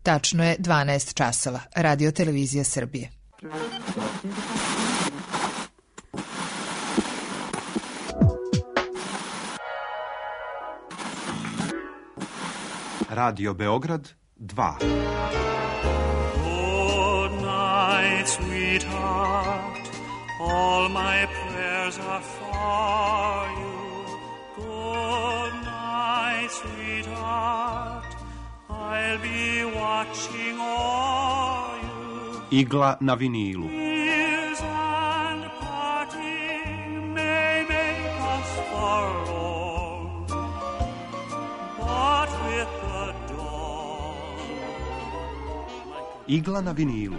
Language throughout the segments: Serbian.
Tačno je 12 časova. Radio Televizija Srbije. Radio Beograd 2. Good night, sweetheart. All my prayers are for you. Good night, sweetheart. I'll be watching all you. Igla na vinilu. Tears and parting may make us forlorn, but with the dawn. Igla na vinilu.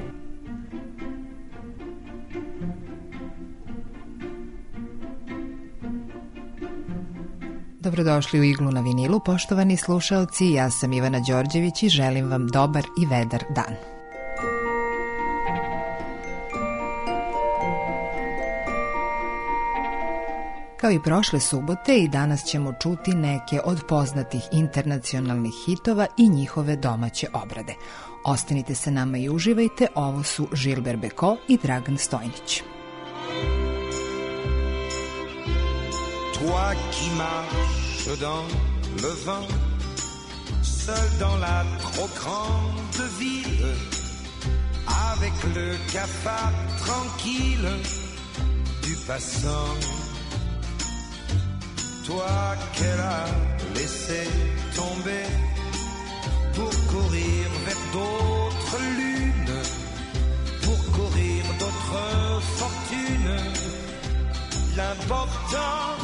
Dobrodošli u Iglu na vinilu, poštovani slušaoci. Ja sam Ivana Đorđević i želim vam dobar i vedar dan. Kao i prošle subote, i danas ćemo čuti neke od poznatih internacionalnih hitova i njihove domaće obrade. Ostanite sa nama i uživajte, ovo su Žilber Beko i Dragan Stojnić. Toi qui marches dans le vent, seul dans la trop grande ville, avec le cafard tranquille du passant. Toi qu'elle a laissé tomber pour courir vers d'autres lunes, pour courir d'autres fortunes. L'important,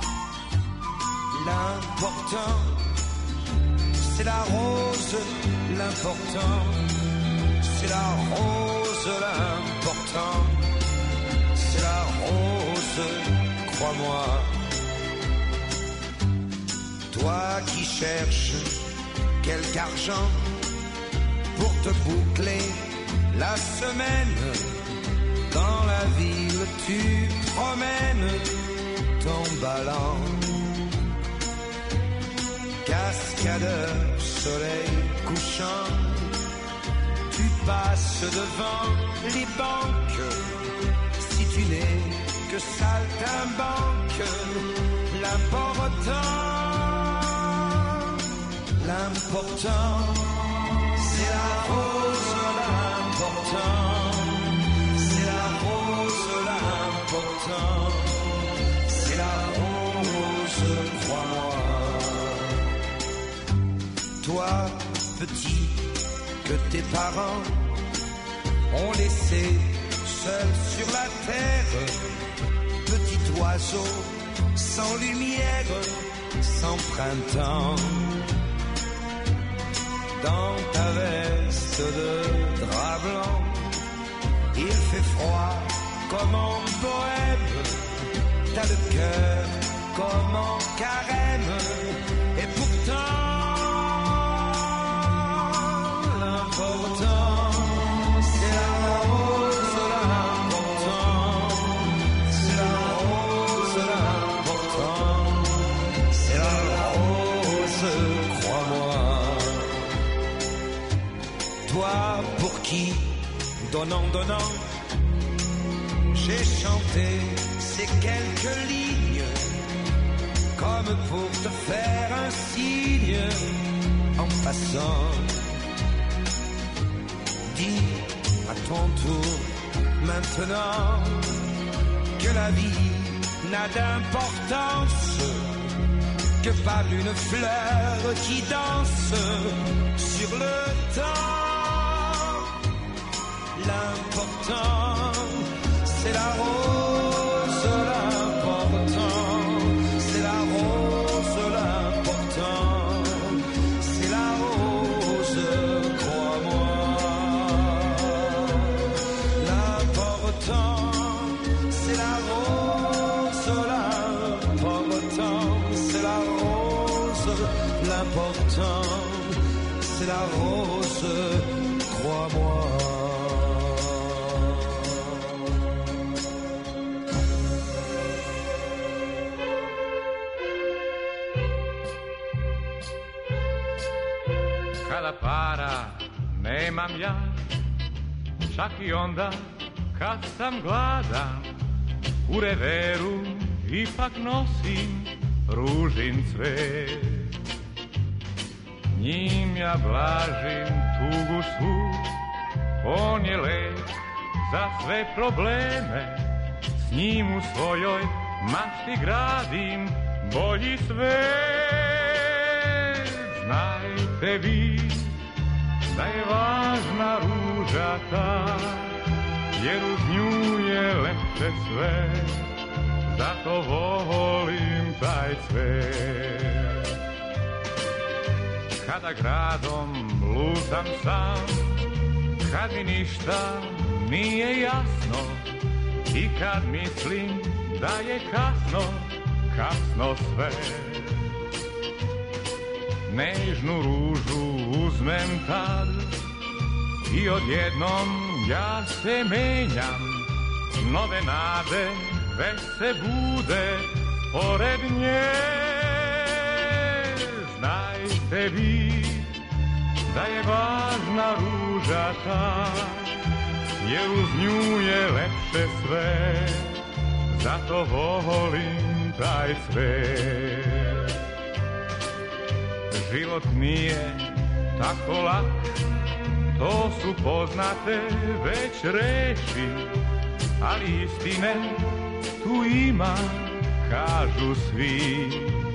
c'est la rose. L'important, c'est la rose. L'important, c'est la rose, crois-moi. Toi qui cherches quelque argent pour te boucler la semaine, dans la ville tu promènes ton ballon. Cascadeur, soleil couchant, tu passes devant les banques. Si tu n'es que saltimbanque, l'important, c'est la rose. L'important, c'est la rose. L'important, c'est la rose, crois-moi. Toi, petit, que tes parents ont laissé seul sur la terre, petit oiseau sans lumière, sans printemps. Dans ta veste de drap blanc, il fait froid comme en bohème, t'as le cœur comme en carême, et pourtant l'important, c'est la rose. L'important, c'est la rose. L'important, c'est la rose, crois-moi. Toi pour qui, donnant, j'ai chanté ces quelques lignes, comme pour te faire un signe en passant. Dis à ton tour maintenant que la vie n'a d'importance que par une fleur qui danse sur le temps. L'important, c'est la rose. L'important, c'est la rose. L'important, c'est la rose, crois-moi. L'important, c'est la rose. L'important, c'est la rose. L'important, c'est la rose, crois-moi. Kada para nemam ja, čak i onda kad sam gladan, u reveru ipak nosim ružin cvet. Njim ja blažim tugu svu, on je lek za sve probleme, s njim u svojoj mašti gradim bolji svet. Znajte vi da je važna ruža ta, jer uz nju je lepše sve, zato volim taj cvet. Kada gradom lutam sam, kad mi ništa nije jasno i kad mislim da je kasno, kasno sve. Nežnu ružu uzmem tad i odjednom ja se menjam, nove nade već se bude pored nje. Znajte vi da je važna ruža ta, jer uz nju je lepše sve, zato volim taj cvet. Život nije tako lak, to su poznate već reči, ali istine tu ima, kažu svi.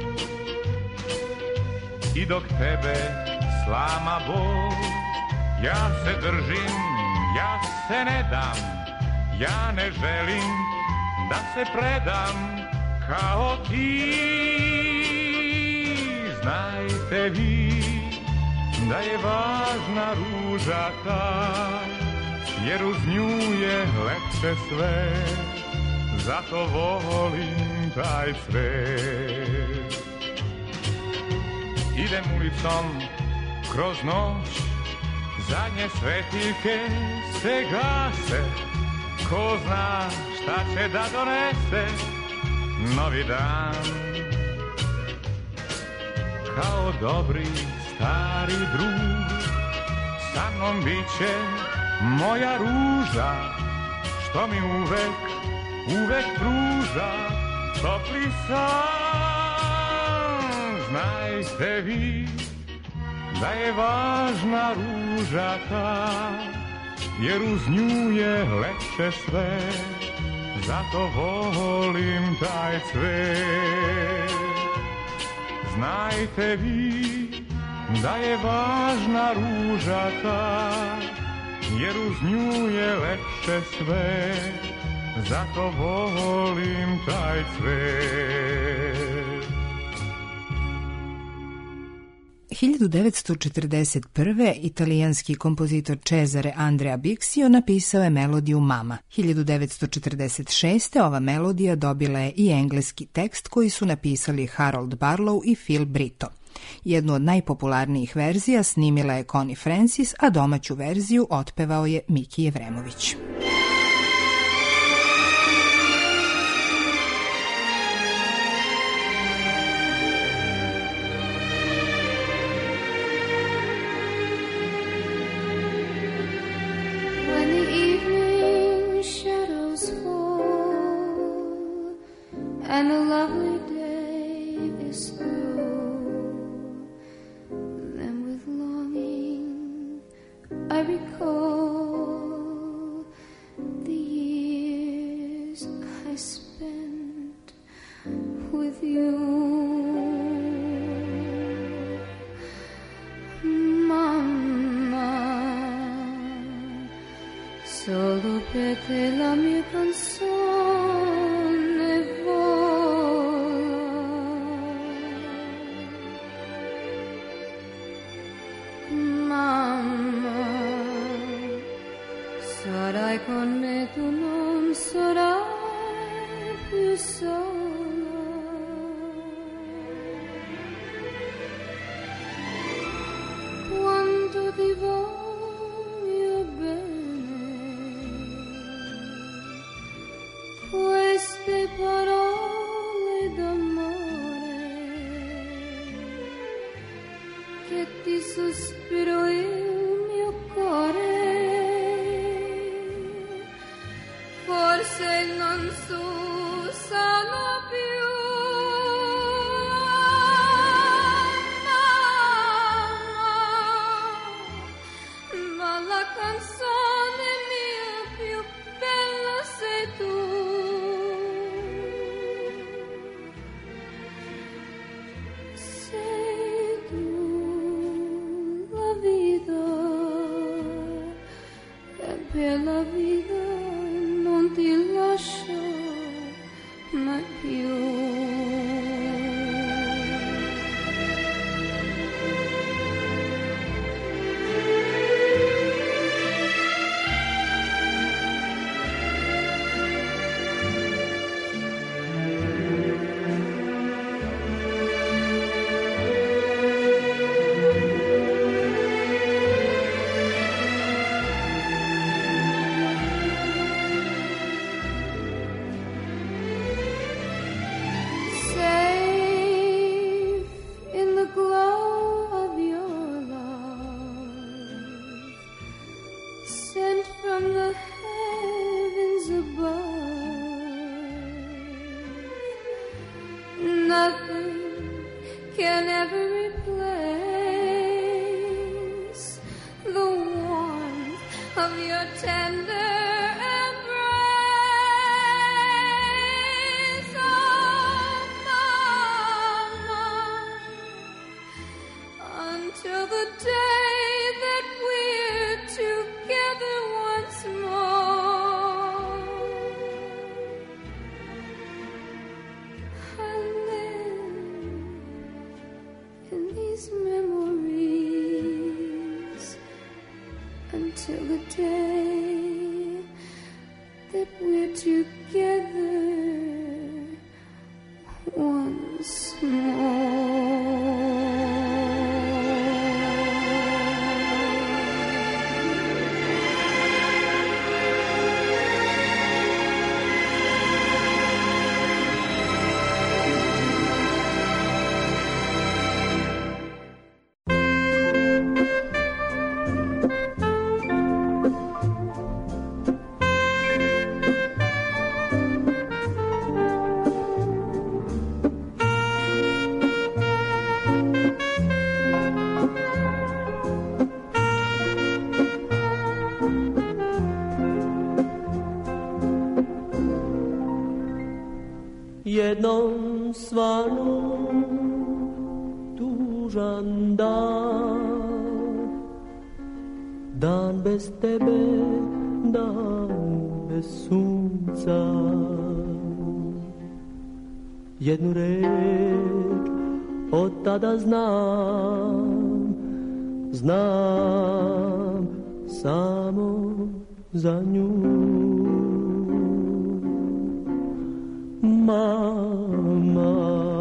I dok tebe slama bol, ja se držim, ja se ne dam, ja ne želim da se predam kao ti. Znajte vi da je važna ruža ta, jer uz nju je lepše sve, zato volim taj cvet. Idem ulicom kroz noć, zadnje svetiljke se gase, ko zna šta će da donese novi dan. Kao dobri stari drug, sa mnom biće moja ruža, što mi uvek, uvek pruža topli san. Znajte vi da je važna ruža ta, jer uz nju je lepše sve, zato volim taj cvet. Znajte vi da je važna ruža ta, jer uz nju je lepše sve, zato volim taj cvet. 1941. italijanski kompozitor Cesare Andrea Bixio napisao je melodiju Mama. 1946. ova melodija dobila je i engleski tekst koji su napisali Harold Barlow i Phil Brito. Jednu od najpopularnijih verzija snimila je Connie Francis, a domaću verziju otpevao je Miki Jevremović. And the lovely day is through, then with longing I recall the years I spent with you. Mamma, solo per te la mia canzone sarai con me, tu non sarai più sola. Quanto ti voglio bene, queste parole d'amore che ti sospiro il mio cuore. canzone mia più bella sei tu. Sei tu la vita, e per la vita non ti lascio mai più. Until the day that we're together once more. Jednom svanom tužan dan bez tebe, dan bez sunca. Jednu reč od tada znam samo za nju. Mama,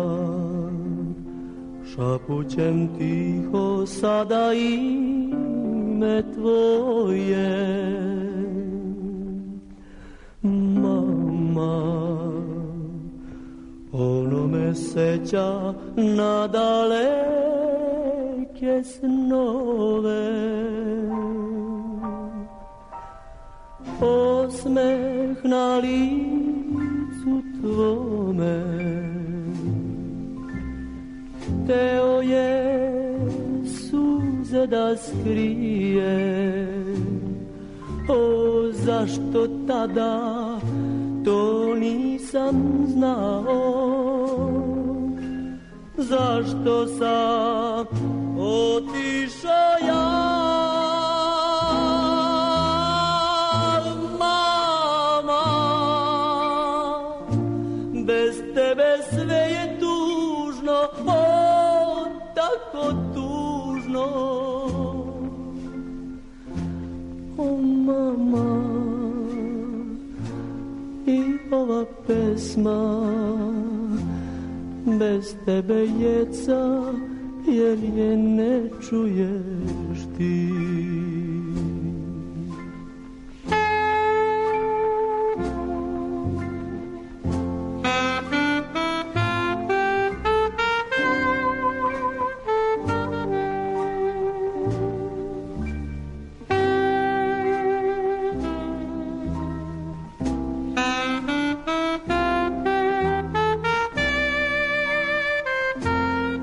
šapućem tiho sada ime tvoje. Mama, ono me seća na daleke snove. Osmeh na licu tvome, teo je suze da skrije. O, zašto tada to nisam znao, zašto sam otišao ja. Ova pesma bez tebe jeca, jer je ne čuješ ti.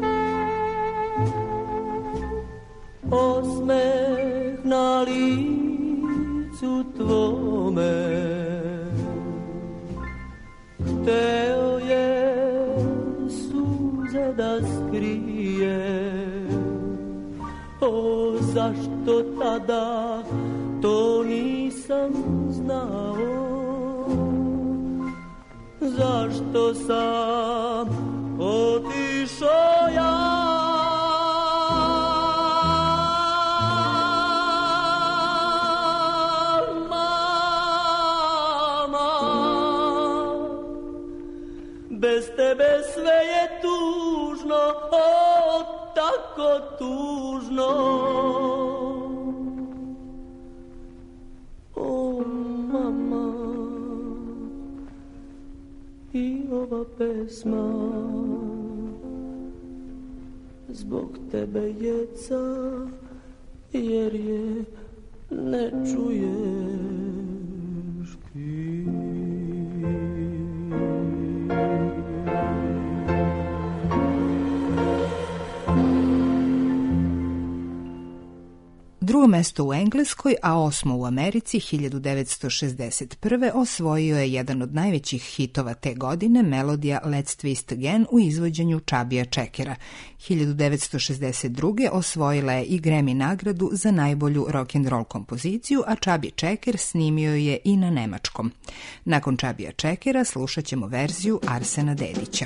Osmeh na licu licu tvome. Hteo je suze da skrije, o, zašto tada to nisam znao? Zašto sam otišao ja? Bez tebe sve je tužno, o, tako tužno. O, mama, i ova pesma zbog tebe jeca, jer je ne čuješ ti. Drugo mesto u Engleskoj, a 8. u Americi 1961. osvojio je jedan od najvećih hitova te godine, melodija Let's Twist Again u izvođenju Chubbyja Checkera. 1962. osvojila je i Grammy nagradu za najbolju rock'n'roll kompoziciju, a Chubby Checker snimio je i na nemačkom. Nakon Chubbyja Checkera slušat ćemo verziju Arsena Dedića.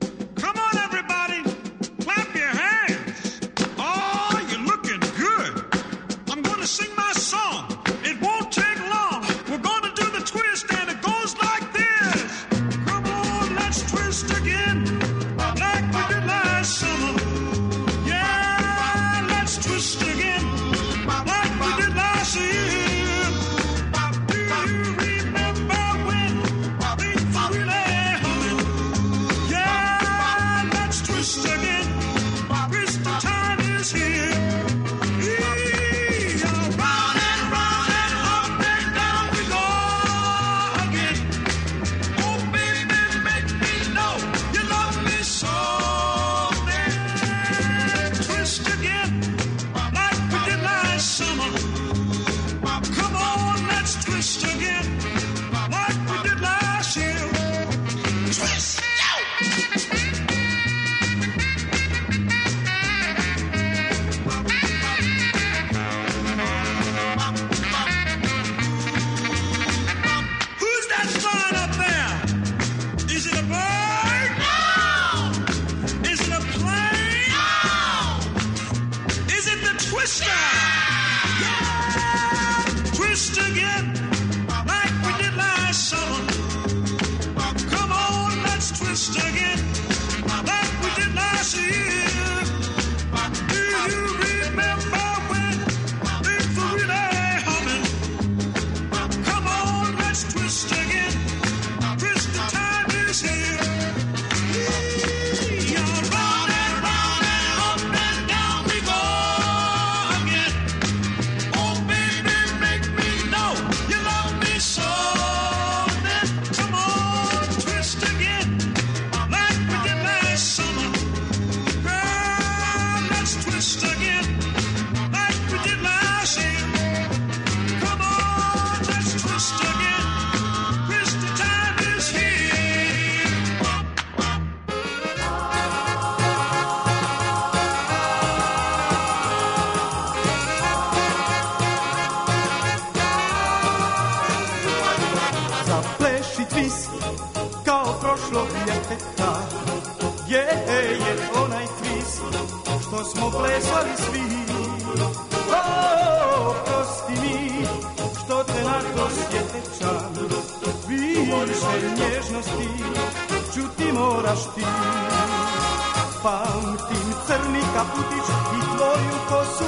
Pamtim crni kaputić i tvoju kosu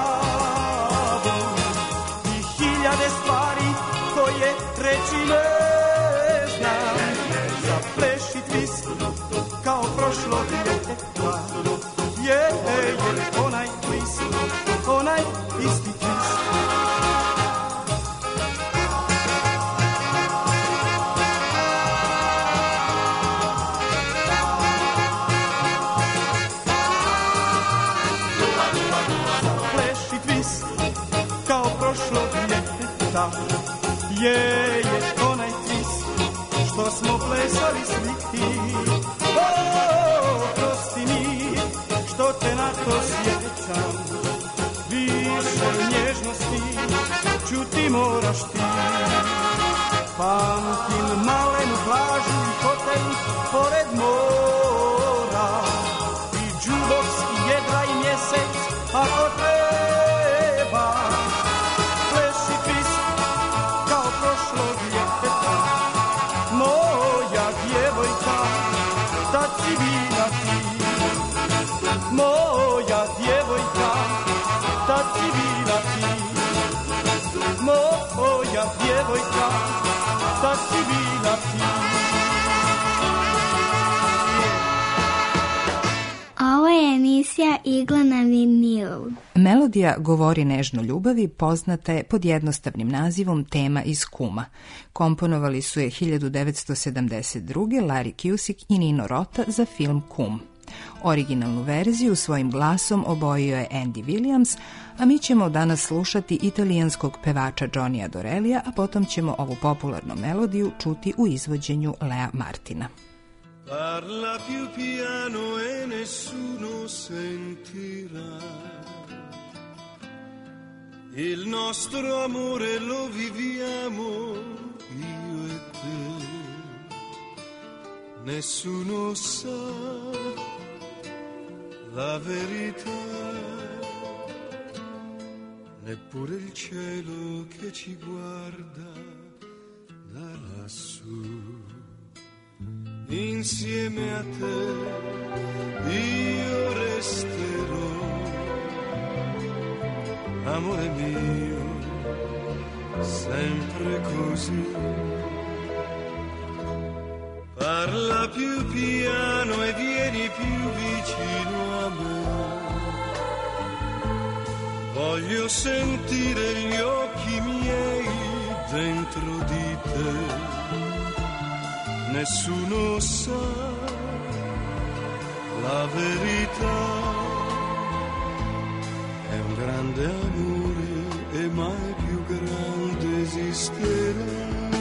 plavu i hiljade stvari koje reći ne znam. Zapleši twist kao prošlo djeteta, je onaj twist, onaj isti twist. Kao prošlog ljeta sveta. Je onaj cis što smo plesali svi ti. Prosti mi što te na to sjećam. Više nježnosti čuti moraš ti. Pamtim malenu plažu i hotel pored mora i džubovski jedra i mjesec ako treba. Pleši pis kao prošlog ljeta, moja djevojka, tad si bila ti. Moja djevojka, tad si bila ti. Moja djevojka, tad si bila ti. Ovo je emisija Igla na vinilu. Melodija Govori nežno ljubavi poznata je pod jednostavnim nazivom Tema iz Kuma. Komponovali su je 1972. Larry Cusick i Nino Rota za film Kum. Originalnu verziju svojim glasom obojio je Andy Williams, a mi ćemo danas slušati italijanskog pevača Johnnya Dorelija, a potom ćemo ovu popularnu melodiju čuti u izvođenju Lea Martina. Parla più piano e nessuno sentirà. Il nostro amore lo viviamo io e te. Nessuno sa la verità, neppure il cielo che ci guarda da lassù. Insieme a te io resterò, amore mio, sempre così. Parla più piano e vieni più vicino a me. Voglio sentire gli occhi miei dentro di te. Nessuno sa la verità. È un grande amore e mai più grande esisterà.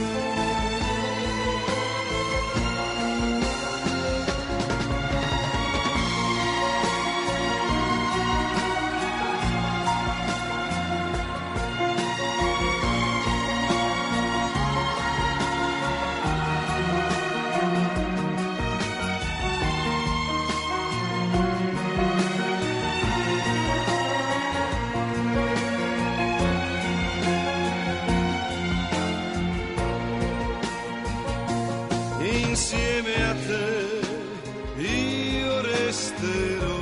Insieme a te io resterò,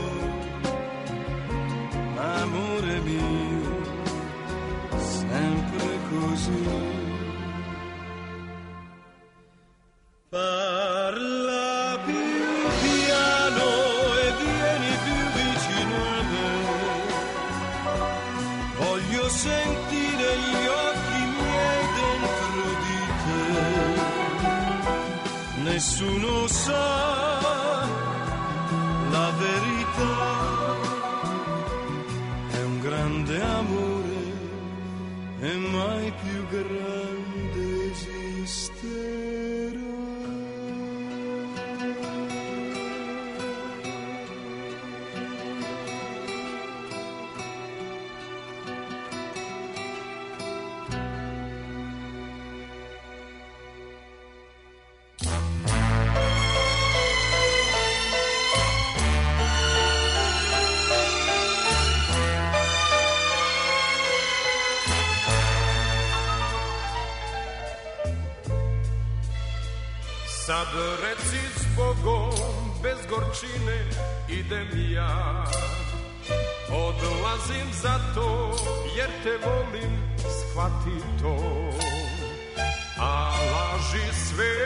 amore mio, sempre così. Parla più piano e vieni più vicino a me. Voglio sentire gli occhi miei dentro di te. Nessuno sa la verità, è un grande amore e mai più grande esisterà. Sad reci zbogom, bez gorčine idem ja. Odlazim zato jer te volim, shvati to. A laži sve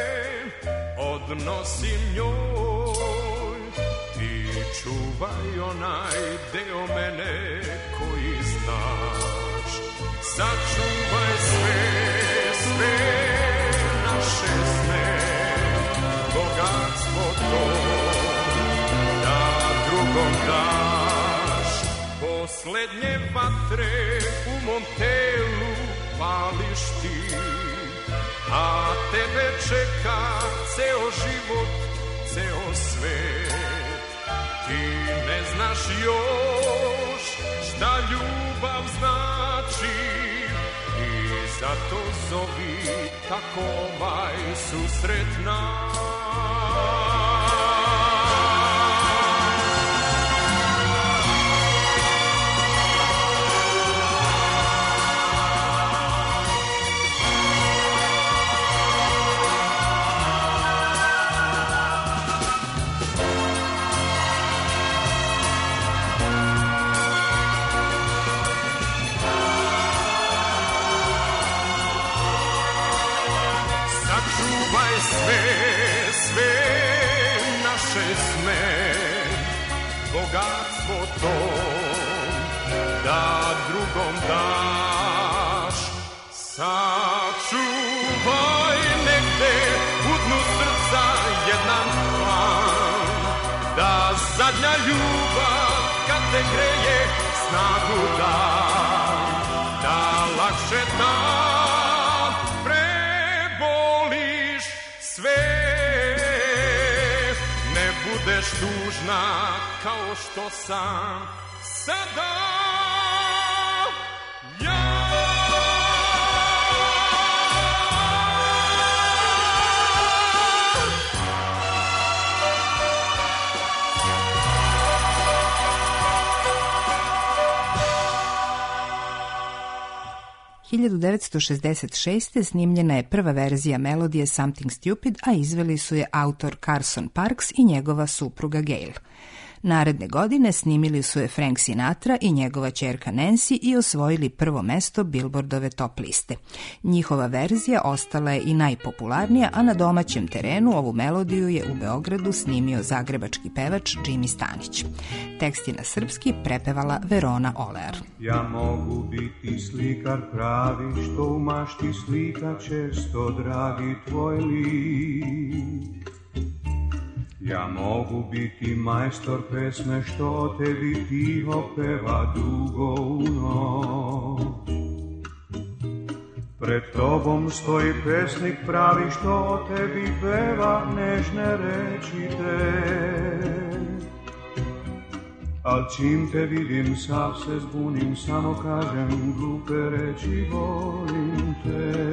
odnosim njoj. Ti čuvaj onaj deo mene koji znaš. Sačuvaj sve, sve naše sne, bogatstvo to da drugom daš. Poslednje vatre u mom telu pališ ti, a tebe čeka ceo život, ceo svet. Ti ne znaš još šta ljubav znači i zato zovi tako ovaj susret nas. Sve naše sme, bogatstvo to da drugom daš. Sačuvaj negde u dnu srca jedan plan, da zadnja ljubav kad te greje snagu da, da lakše tam preboliš sve. Ne budeš tužna kao što sam sada ja. 1966. snimljena je prva verzija melodije Something Stupid, a izveli su je autor Carson Parks i njegova supruga Gail. Naredne godine snimili su je Frank Sinatra i njegova ćerka Nancy i osvojili prvo mesto Billboardove top liste. Njihova verzija ostala je i najpopularnija, a na domaćem terenu ovu melodiju je u Beogradu snimio zagrebački pevač Jimmy Stanić. Tekst je na srpski prepevala Verona Olear. Ja mogu biti slikar pravi, što u mašti slika često, dragi tvoj lik. Ja mogu biti majstor pesme, što o tebi tiho peva dugo u noć. Pred tobom stoji pesnik pravi, što o tebi peva nežne reči te. Al čim te vidim, sav se zbunim, samo kažem glupe reči, volim te.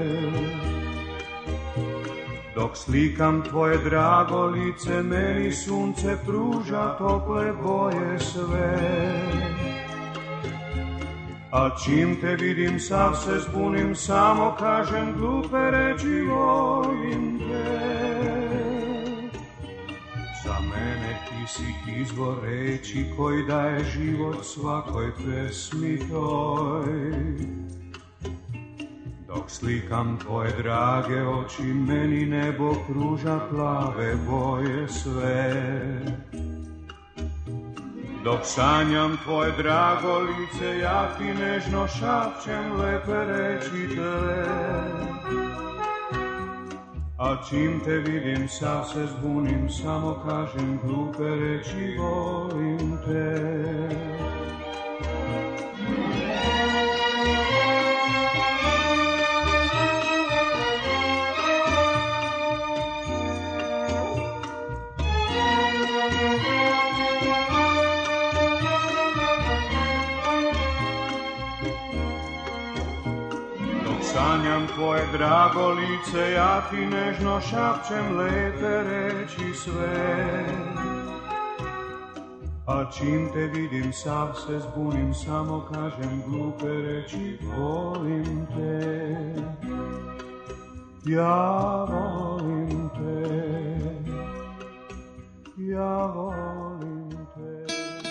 Dok slikam tvoje drago lice, meni sunce pruža tople boje sve. A čim te vidim, sav se zbunim, samo kažem glupe reči, volim te. Za mene ti si izvor reči koji daje život svakoj pesmi toj. Dok slikam tvoje drage oči, meni nebo pruža plave boje sve. Dok sanjam tvoje drago lice, ja ti nežno šapćem lepe reči te. A čim te vidim, sav se zbunim, samo kažem glupe reči, volim te. Sanjam tvoje drago lice, ja ti nežno šapćem lepe reči sve. A čim te vidim, sav se zbunim, samo kažem glupe reči, volim te. Ja volim te, ja volim te.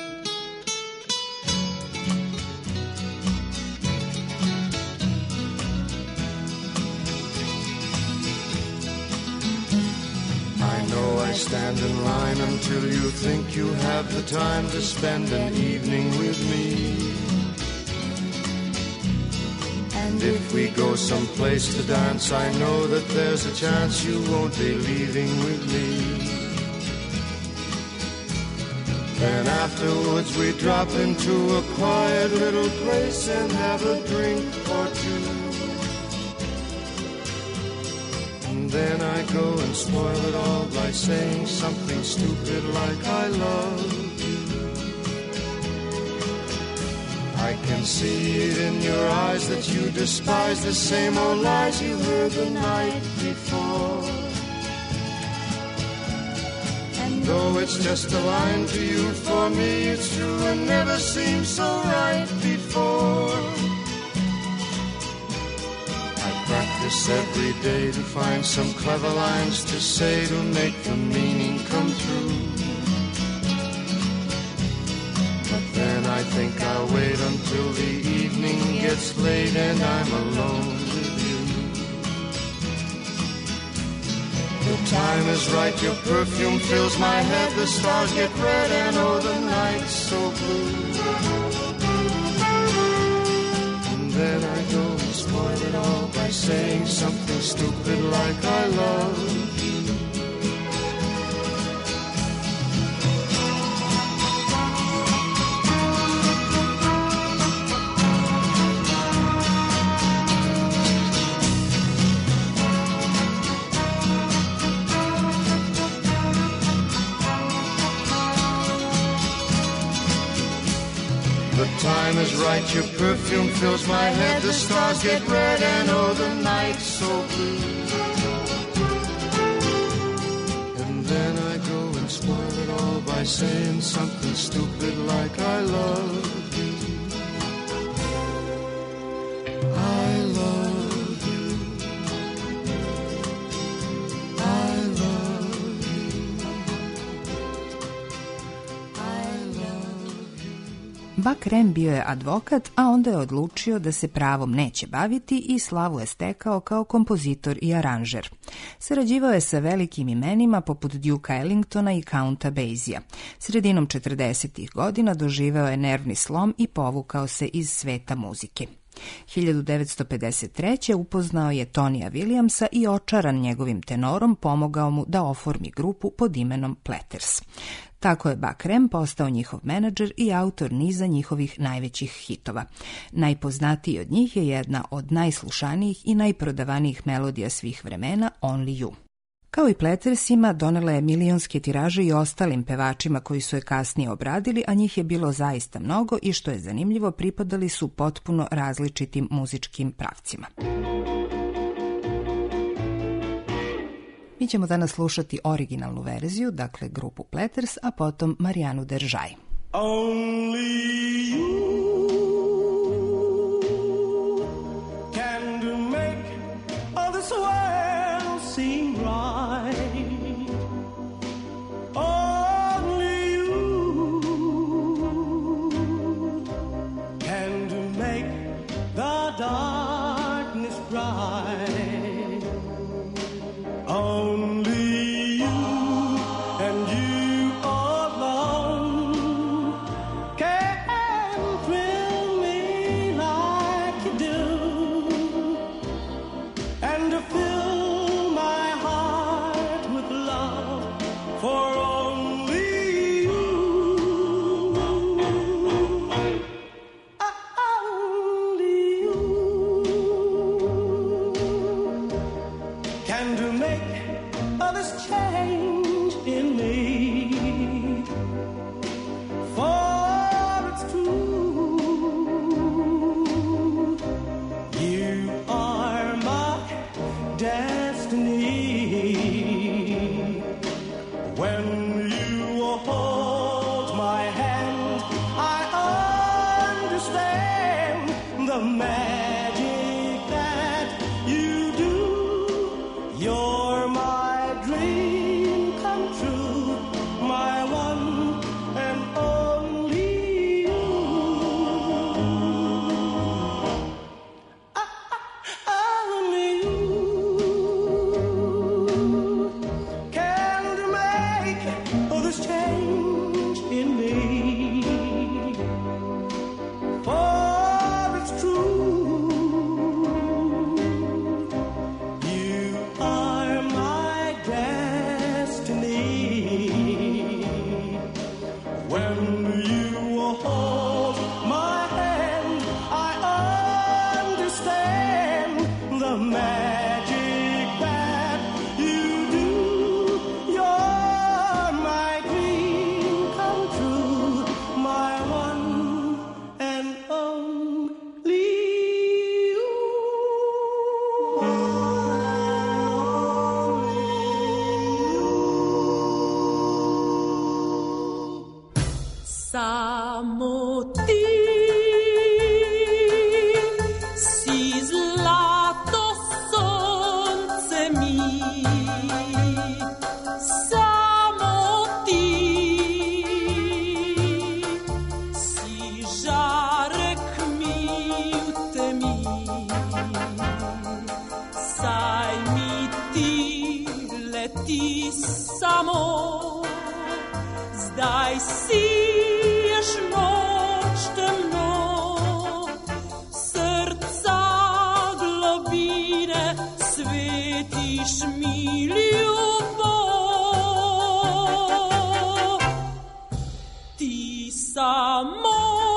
I stand in line until you think you have the time to spend an evening with me. And if we go someplace to dance, I know that there's a chance you won't be leaving with me. Then afterwards we drop into a quiet little place and have a drink or two. go and spoil it all by saying something stupid like I love you. I can see it in your eyes that you despise the same old lies you heard the night before. And though it's just a line to you, for me it's true and never seemed so right before. I practice every day to find some clever lines to say to make the meaning come true. But then I think I'll wait until the evening gets late and I'm alone with you. The time is right, your perfume fills my head, the stars get red and oh the night's so blue. And then I go and spoil it all by saying something stupid like I love you. The time is right, your perfume fills my head, the stars get red and oh the night's so blue. And then I go and spoil it all by saying something stupid like I love you. I love you. I love you. I love you. Buck Ram bio je advokat, a onda je odlučio da se pravom neće baviti i slavu je stekao kao kompozitor i aranžer. Sarađivao je sa velikim imenima poput Duke Ellingtona i Counta Basija. Sredinom 40. godina doživeo je nervni slom i povukao se iz sveta muzike. 1953. upoznao je Tonija Williamsa i očaran njegovim tenorom pomogao mu da oformi grupu pod imenom Platters. Tako je Buck Ram postao njihov menadžer i autor niza njihovih najvećih hitova. Najpoznatiji od njih je jedna od najslušanijih i najprodavanijih melodija svih vremena, Only You. Kao i Plattersima, donela je milionske tiraže i ostalim pevačima koji su je kasnije obradili, a njih je bilo zaista mnogo i što je zanimljivo, pripadali su potpuno različitim muzičkim pravcima. Mi ćemo danas slušati originalnu verziju, dakle grupu Platters, a potom Marijanu Deržaj. Only you can make all this world seem right. Only you can make the darkness bright. Only you and you alone can thrill me like you do, and to fill my heart with love for only you. Only you can make a ti samo, zdaj siješ noč temno, srca globine svetiš mi ljubav. Ti samo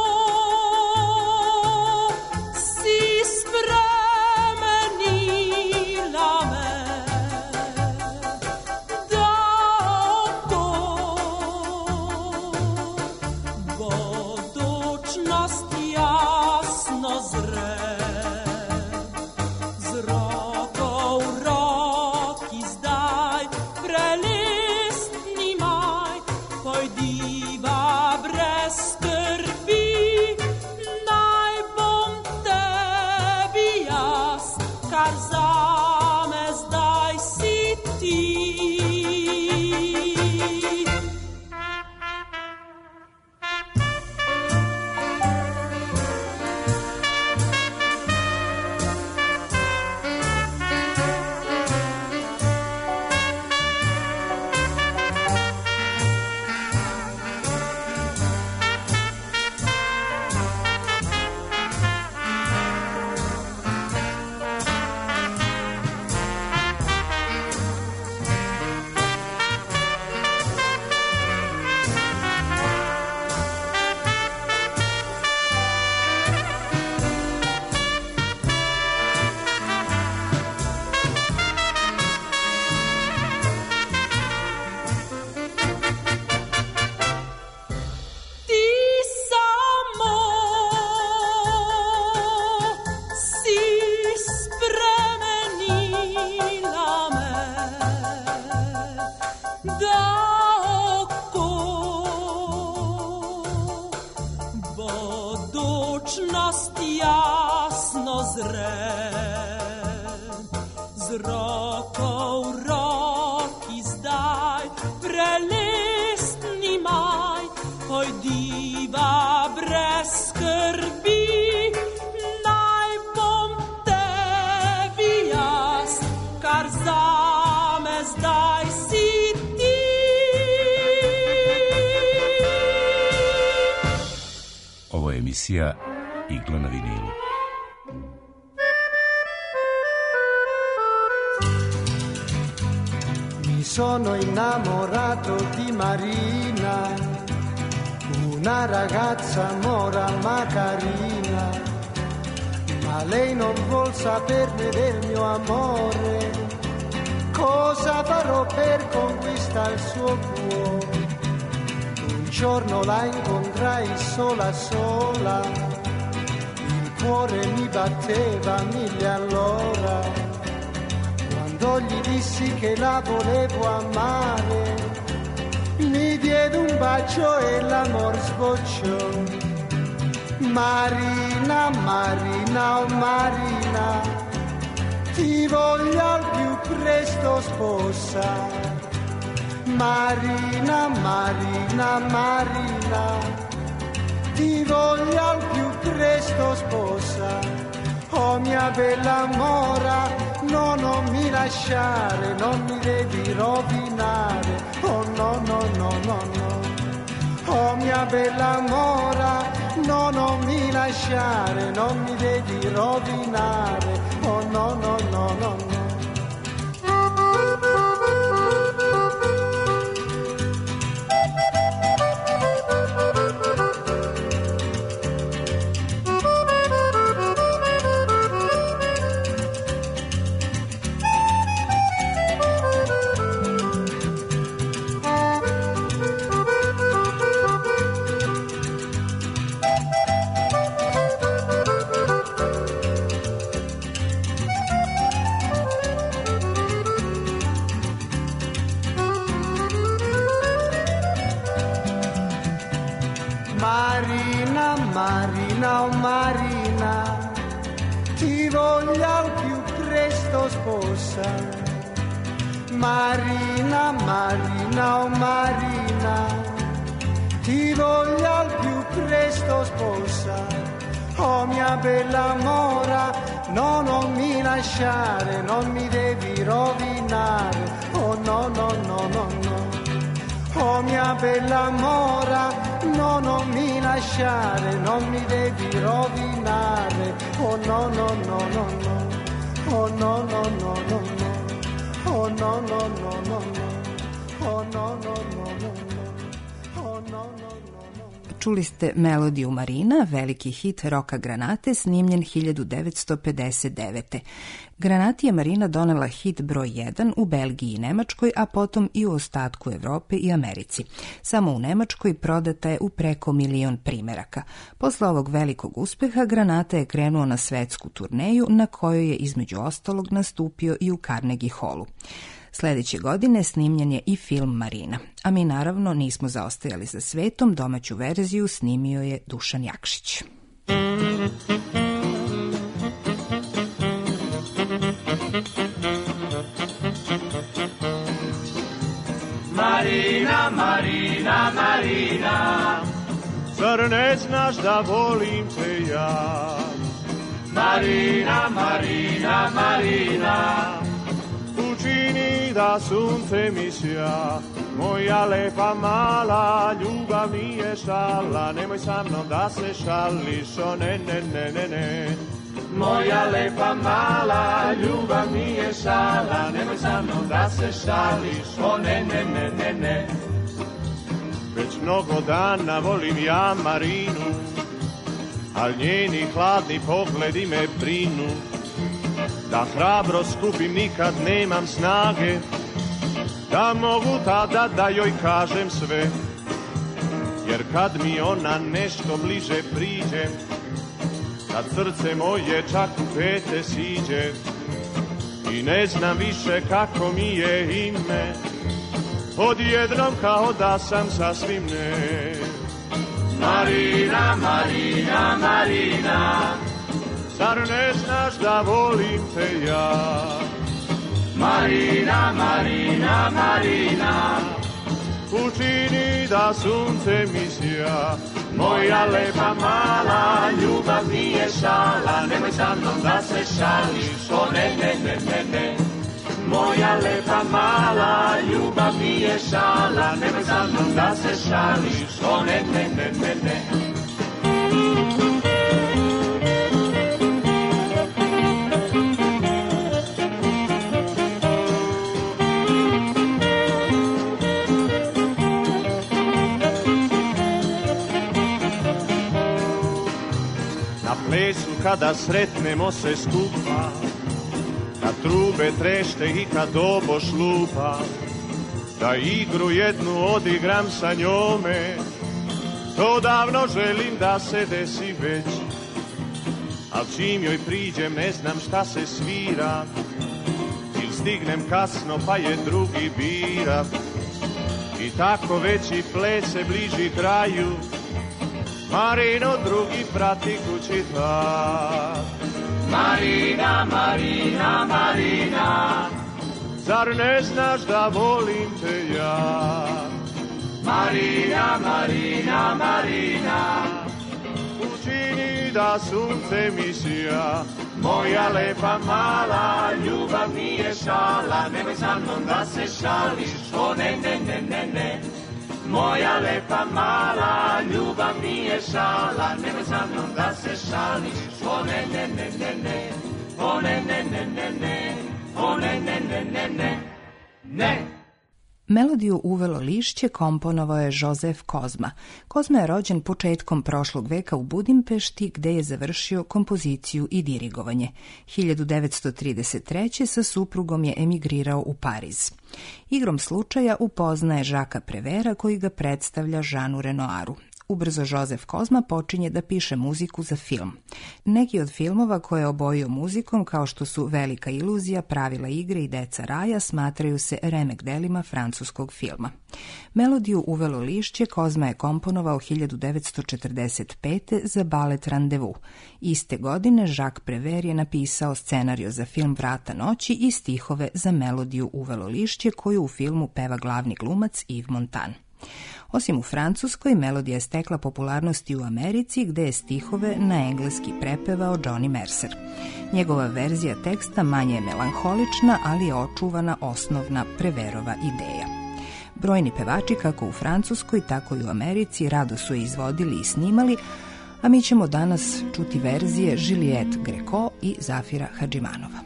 Emisija Igla na vinilu. Mi sono innamorato di Marina, una ragazza mora ma carina, ma lei non vuol saperne del mio amore. Cosa farò per conquistare il suo cuore? Un giorno la incontrai sola sola, il cuore mi batteva 1000 all'ora. Quando gli dissi che la volevo amare, mi diede un bacio e l'amor sbocciò. Marina, Marina, oh Marina, ti voglio al più presto sposa. Marina, Marina, Marina, ti voglio al più presto sposa. Oh mia bella mora, no, non mi lasciare, non mi devi rovinare. Oh no, no, no, no, no. Oh mia bella mora, no, non mi lasciare, non mi devi rovinare. Oh no, no, no, no, no. Marina, oh Marina, ti voglio al più presto sposa. Marina, Marina, oh Marina, ti voglio al più presto sposa. Oh mia bella mora, no, non mi lasciare. lasciare, non mi devi rovinare, oh no no no no no. Oh mia bella mora, no non mi lasciare, non mi devi rovinare, oh no no no no no. Oh no no no no no. Oh no no no no no. Oh no no no no no. Oh no no no no. Čuli ste melodiju Marina, veliki hit Roka Granate, snimljen 1959. Granati je Marina donela hit broj 1 u Belgiji i Nemačkoj, a potom i u ostatku Evrope i Americi. Samo u Nemačkoj prodata je u preko 1 milion primeraka. Posle ovog velikog uspeha Granata je krenuo na svetsku turneju na kojoj je između ostalog nastupio i u Carnegie Hallu. Sljedeće godine snimljen je i film Marina, a mi naravno nismo zaostajali za svetom, domaću verziju snimio je Dušan Jakšić. Marina, Marina, Marina, zar ne znaš da volim te ja? Marina, Marina, Marina, učini da sunce mi sja, moja lepa mala, ljubav nije šala, nemoj sa mnom da se šališ, o ne, ne, ne, ne, ne. Moja lepa mala, ljubav nije šala, nemoj sa mnom da se šališ, o ne, ne, ne, ne, ne. Već mnogo dana volim ja Marinu, al njeni hladni pogledi me brinu. Da hrabro skupim nikad nemam snage, da mogu tada da joj kažem sve. Jer kad mi ona nešto bliže priđe, kad srce moje čak u pete siđe, i ne znam više kako mi je ime, odjednom kao da sam sasvim ne. Marina, Marina, Marina, zar ne znaš da volim te ja? Marina, Marina, Marina, učini da sunce mi sja, moja lepa mala, ljubav nije šala, nemoj sa mnom da se šališ, o ne, ne, ne, ne, ne. Moja lepa mala, ljubav nije šala, nemoj sa mnom da se šališ, o ne, ne, ne, ne, ne. Plesu kada sretnemo se skupa, kad trube trešte i kad oboš lupa, da igru jednu odigram sa njome, to davno želim da se desi već. Al čim joj priđem ne znam šta se svira, il stignem kasno pa je drugi bira, i tako već i ples se bliži kraju, Marino drugi prati kući tvak. Marina, Marina, Marina, zar ne znaš da volim te ja? Marina, Marina, Marina, učini da sunce mi sja, moja lepa mala, ljubav nije šala, nemoj sa mnom da se šališ, o ne, ne, ne, ne, ne. Moja lepa mala, ljubav nije šala, nemoj sa mnom da se šališ, o ne, ne, ne, ne, ne, o ne, ne, ne, ne, ne, o ne, ne, ne, ne, ne, ne. Melodiju Uvelo lišće komponovao je Jozef Kozma. Kozma je rođen početkom prošlog veka u Budimpešti, gde je završio kompoziciju i dirigovanje. 1933. sa suprugom je emigrirao u Pariz. Igrom slučaja upoznaje Žaka Prevera, koji ga predstavlja Žanu Renoiru. Ubrzo Jozef Kozma počinje da piše muziku za film. Neki od filmova koje je obojio muzikom, kao što su Velika iluzija, Pravila igre i Deca raja, smatraju se remek delima francuskog filma. Melodiju Uvelo lišće Kozma je komponovao 1945. za balet Randevu. Iste godine Jacques Prévert je napisao scenario za film Vrata noći i stihove za melodiju Uvelo lišće, koju u filmu peva glavni glumac Yves Montand. Osim u Francuskoj, melodija je stekla popularnost i u Americi, gde je stihove na engleski prepevao Johnny Mercer. Njegova verzija teksta manje je melanholična, ali je očuvana osnovna Preverova ideja. Brojni pevači, kako u Francuskoj, tako i u Americi, rado su je izvodili i snimali, a mi ćemo danas čuti verzije Juliette Gréco i Zafira Hadžimanova.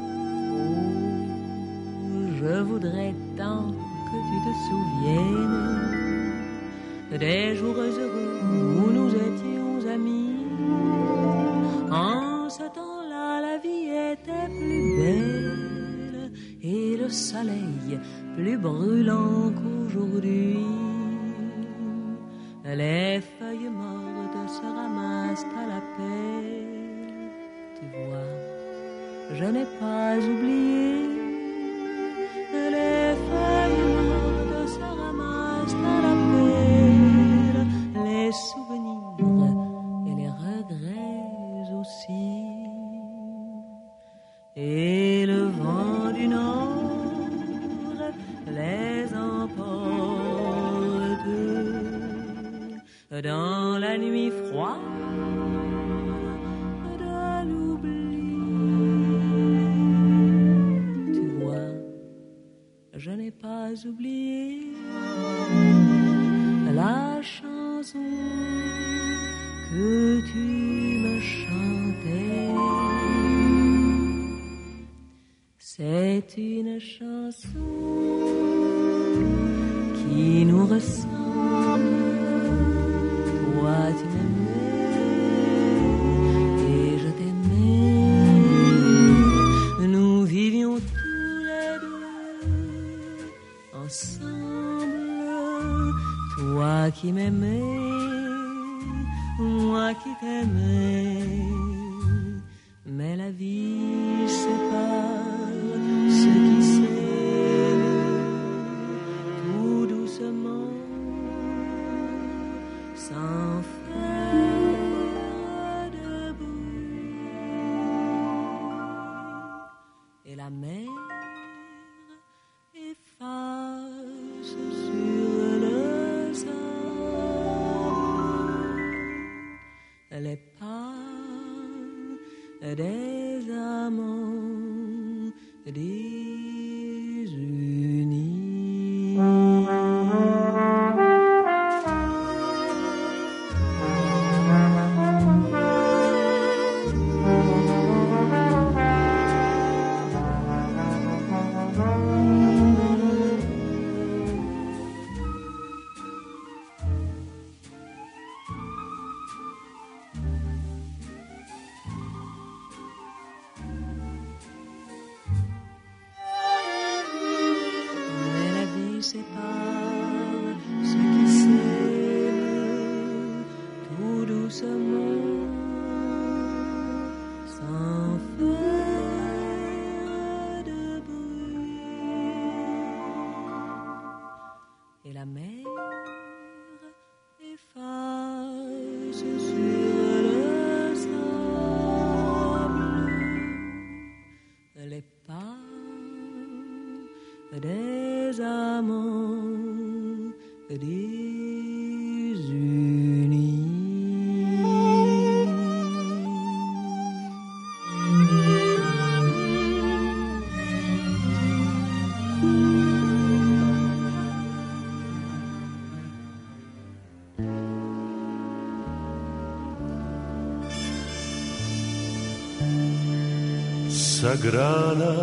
Je voudrais tant que tu te souviennes des jours heureux où nous étions amis. En ce temps-là, la vie était plus belle et le soleil plus brûlant qu'aujourd'hui. Les feuilles mortes se ramassent à la pelle. Tu vois, je n'ai pas oublié. Les feuilles mortes se ramassent à la pelle. Les souvenirs et les regrets aussi. Et le vent du nord les emporte dans la nuit froide de l'oubli. Tu vois, je n'ai pas oublié la chanson que tu me chantais. C'est une chanson qui nous ressemble. Toi tu m'aimais et je t'aimais. Nous vivions tous les deux ensemble. Toi qui m'aimais, moi qui t'aimais. Mais la vie sépare ceux qui s'aiment tout doucement, sans faire de bruit. Et la mer efface sur le sable les pas des amants désunis. Des amants désunis. Sa grana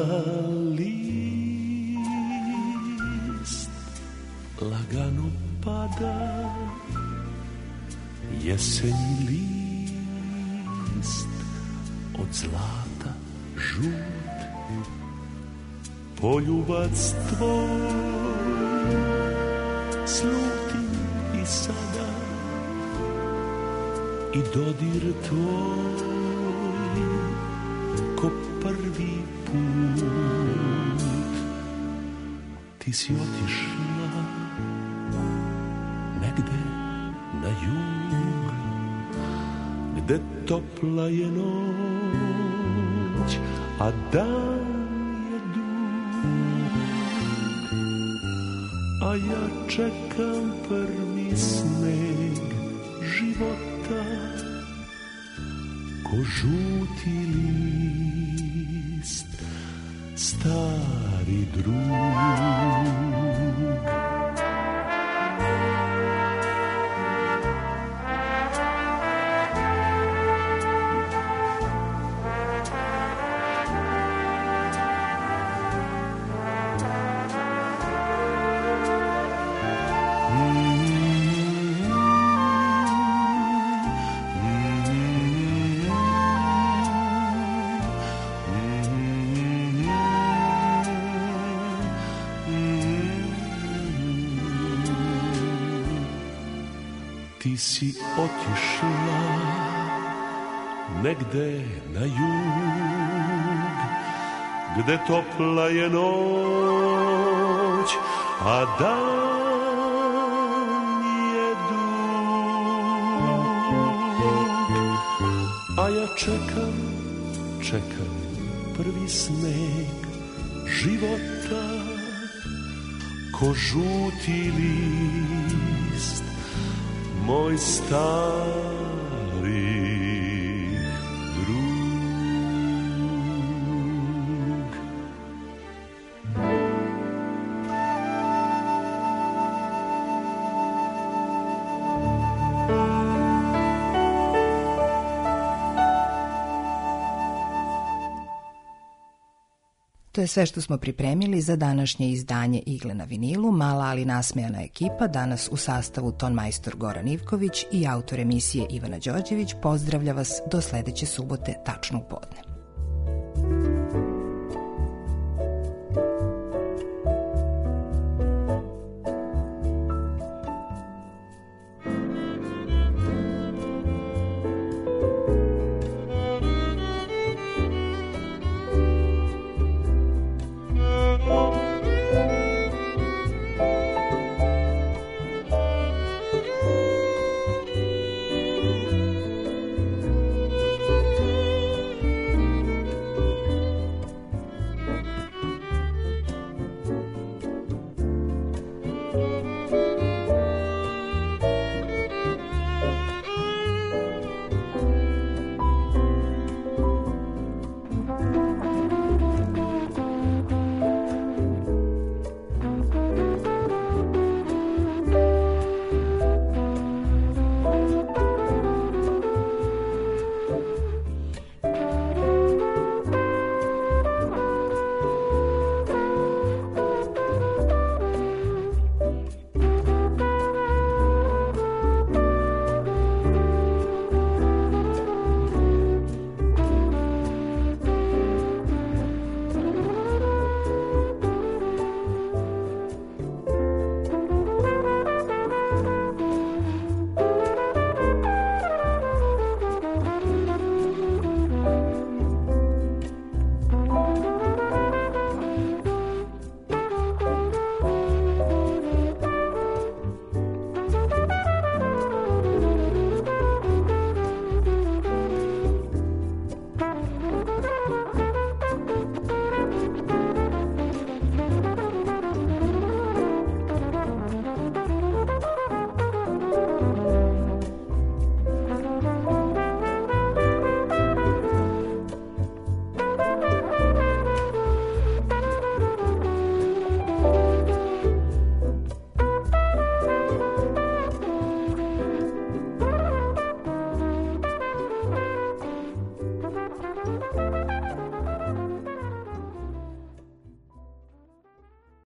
lagano pada, jesenji list od zlata žut, poljubac tvoj sluti i sada i dodir tvoj ko prvi put. Ti si otišla negde na jug, gde topla je noć, a dan je dug, a ja čekam prvi prvi sneg života, ko žuti list, stari drug. Ti si otišla negde na jug, gde topla je noć, a dan je dug. A ja čekam prvi sneg života, ko žuti list, moj stari drug. To je sve što smo pripremili za današnje izdanje Igle na vinilu. Mala ali nasmejana ekipa, danas u sastavu tonmajstor Goran Ivković i autor emisije Ivana Đorđević, pozdravlja vas do sledeće subote tačno u podne.